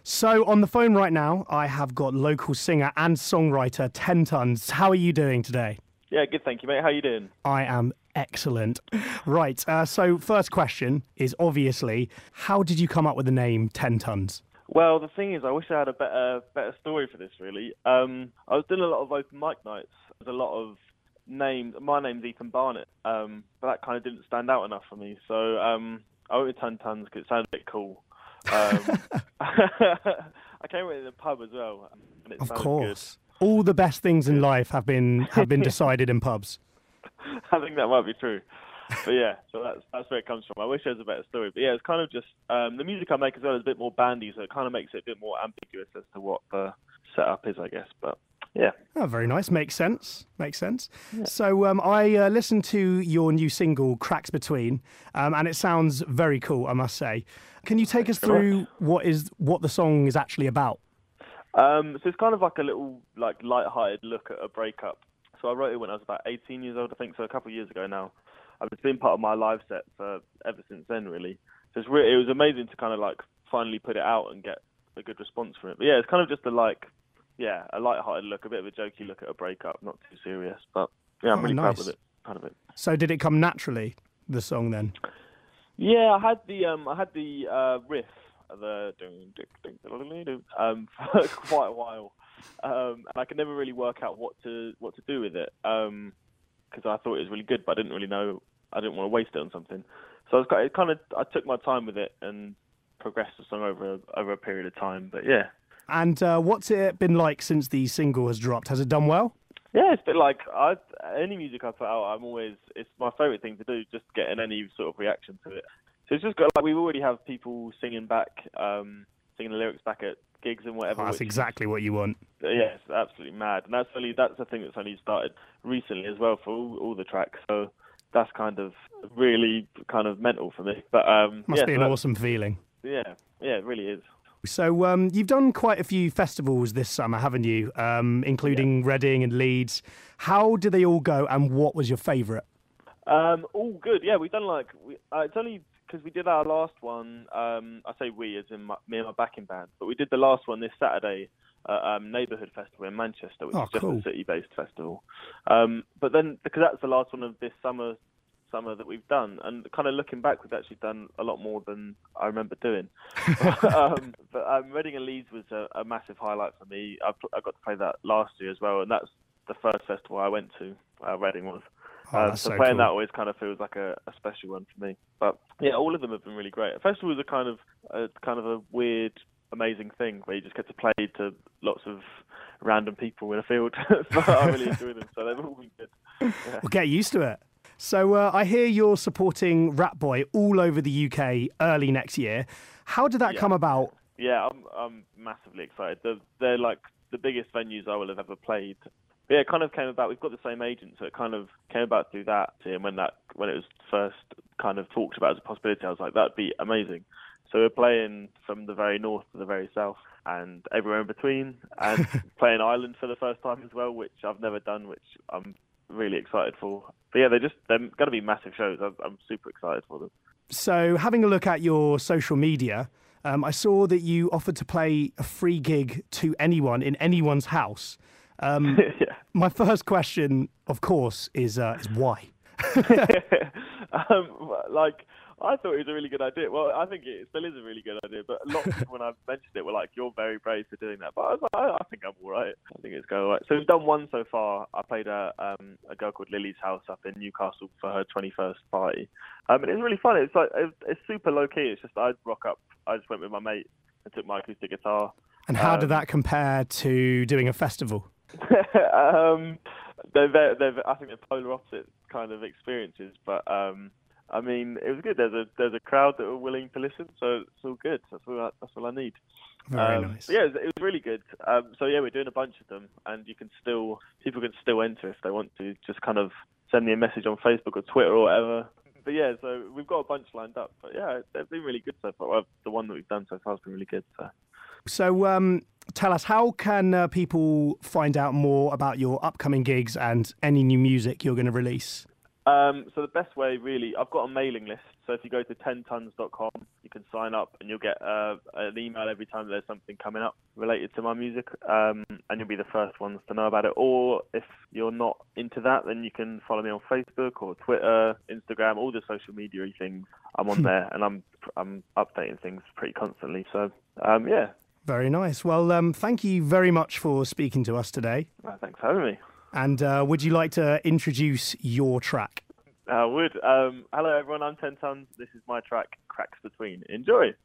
So on the phone right now, I have got local singer and songwriter 10 Tons. How are you doing today? Yeah, good, thank you, mate. How you doing? I am excellent. Right, so first question is obviously, how did you come up with the name 10 Tons? Well, the thing is, I wish I had a better story for this, really. I was doing a lot of open mic nights. There's a lot of names. My name's Ethan Barnett, but that kind of didn't stand out enough for me. So I went with 10 Tons because it sounded a bit cool. I came with it in the pub as well, and it Of sounded course. All the best things in life have been decided in pubs. good. I think that might be true. But yeah, so that's where it comes from. I wish there was a better story. But yeah, it's kind of just the music I make as well is a bit more bandy, so it kind of makes it a bit more ambiguous as to what the setup is, I guess. But yeah. Oh, very nice. Makes sense. Yeah. So I listened to your new single, Cracks Between, and it sounds very cool, I must say. Can you take us through what the song is actually about? So it's kind of like a little light-hearted look at a breakup. So I wrote it when I was about 18 years old, I think, so a couple of years ago now. It's been part of my live set for ever since then, really. So it was amazing to kind of finally put it out and get a good response from it. But yeah, it's kind of just a light-hearted look, a bit of a jokey look at a breakup, not too serious. But yeah, I'm really proud of it. So did it come naturally, the song then? Yeah, I had the riff, the for quite a while, and I could never really work out what to do with it, because I thought it was really good, but I didn't really know. I didn't want to waste it on something, so I took my time with it and progressed the song over a period of time. But yeah. And what's it been like since the single has dropped? Has it done well? Yeah, it's been like any music I put out, it's my favourite thing to do, just getting any sort of reaction to it. So it's just got we already have people singing the lyrics back at gigs and whatever. Oh, that's exactly what you want. Yeah, it's absolutely mad, and that's the thing that's only started recently as well for all the tracks. So that's kind of really kind of mental for me. But must be an awesome feeling. Yeah, it really is. So you've done quite a few festivals this summer, haven't you? Including Reading and Leeds. How did they all go, and what was your favourite? All good. Yeah, we've done it's only because we did our last one. I say we as in me and my backing band, but we did the last one this Saturday at Neighbourhood Festival in Manchester, which is just a city-based festival. But then because that's the last one of this summer that we've done, and kind of looking back, we've actually done a lot more than I remember doing. But Reading and Leeds was a massive highlight for me. I got to play that last year as well, and that's the first festival I went to. Reading was. So playing that always kind of feels like a special one for me. But yeah, all of them have been really great. Festivals are kind of a weird, amazing thing where you just get to play to lots of random people in a field. But I really enjoy them, so they've all been good. Yeah. Well, get used to it. So I hear you're supporting Rat Boy all over the UK early next year. How did that come about? Yeah, I'm massively excited. They're like the biggest venues I will have ever played. But yeah, it kind of came about. We've got the same agent, so it kind of came about through that. And when it was first kind of talked about as a possibility, I was like, that'd be amazing. So we're playing from the very north to the very south and everywhere in between, and playing Ireland for the first time as well, which I've never done, which I'm really excited for. But yeah, they're going to be massive shows. I'm super excited for them. So having a look at your social media, I saw that you offered to play a free gig to anyone in anyone's house. Yeah. My first question, of course, is why? I thought it was a really good idea. Well, I think it still is a really good idea, but a lot of people, when I mentioned it, were like, you're very brave for doing that. But I was like, I think I'm all right. I think it's going all right. So we've done one so far. I played a girl called Lily's house up in Newcastle for her 21st party. And it was really fun. It's super low-key. It's just I'd rock up. I just went with my mate and took my acoustic guitar. And how did that compare to doing a festival? I think they're polar opposite kind of experiences, but I mean, it was good. There's a crowd that were willing to listen, so it's all good. That's all I need. Very nice. Yeah, it was really good. So yeah, we're doing a bunch of them, and people can still enter if they want to. Just kind of send me a message on Facebook or Twitter or whatever. But yeah, so we've got a bunch lined up. But yeah, they've been really good so far. Well, the one that we've done so far has been really good. So tell us, how can people find out more about your upcoming gigs and any new music you're going to release? So the best way, really, I've got a mailing list. So if you go to 10tons.com, you can sign up and you'll get an email every time there's something coming up related to my music, and you'll be the first ones to know about it. Or if you're not into that, then you can follow me on Facebook or Twitter, Instagram, all the social media things. I'm on there, and I'm updating things pretty constantly. So yeah. Very nice. Well, thank you very much for speaking to us today. Thanks for having me. And would you like to introduce your track? I would. Hello, everyone. I'm 10 Tons. This is my track, Cracks Between. Enjoy.